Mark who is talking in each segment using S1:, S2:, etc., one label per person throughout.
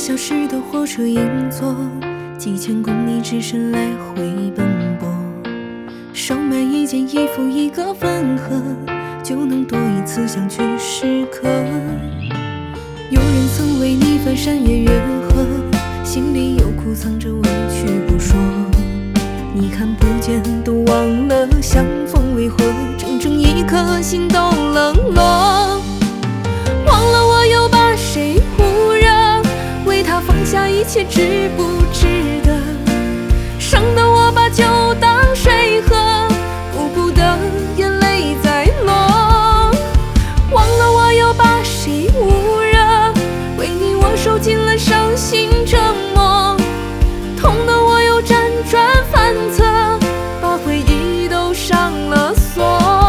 S1: 消失的火车硬座，几千公里只身来回奔波。少买一件衣服，一个饭盒，就能多一次相聚时刻。有人曾为你翻山越远河，心里又苦藏着委屈不说。你看不见都忘了相逢为何，整整一颗心都冷落。忘了我又把谁忽热，为他放下一切值不值得？伤得我把酒当水喝，顾不得眼泪在落。忘了我又把谁捂热，为你我受尽了伤心折磨。痛得我又辗转反侧，把回忆都上了锁。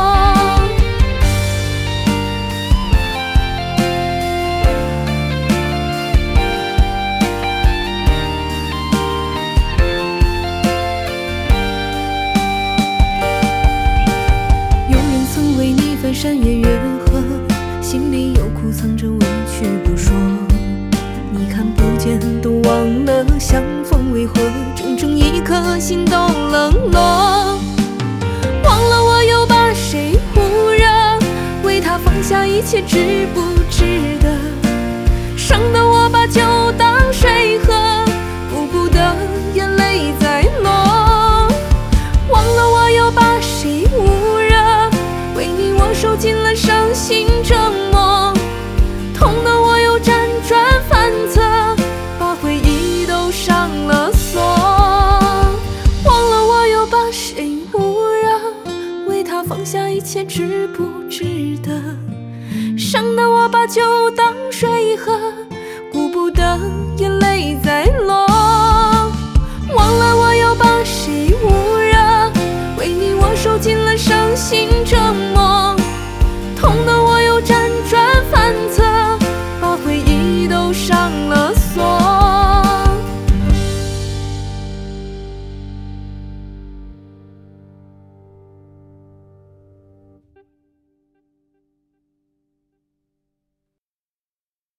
S1: 有人曾为你翻山越远河，心里又苦藏着委屈不说。你看不见都忘了相逢为何，整整一颗心都冷落。忘了我又把谁忽热，为他放下一切值不值得？伤得我把酒当水喝，顾不得眼泪在落。忘了我又把谁捂热，为你我受尽了伤心折磨。痛得我又辗转反侧，把回忆都上了锁。忘了我又把谁捂热，为他放下一切值不值得？伤得我把酒当水喝，顾不得眼泪在落。